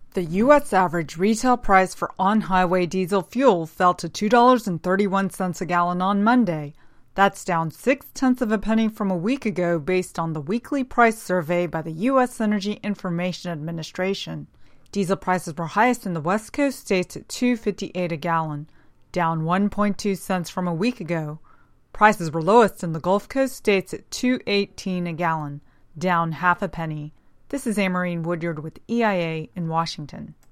The U.S. average retail price for on-highway diesel fuel fell to $2.31 a gallon on Monday. That's down 0.6 of a penny from a week ago based on the weekly price survey by the U.S. Energy Information Administration. Diesel prices were highest in the West Coast states at $2.58 a gallon, down 1.2 cents from a week ago. Prices were lowest in the Gulf Coast states at $2.18 a gallon, down half a penny. This is Amarine Woodyard with EIA in Washington.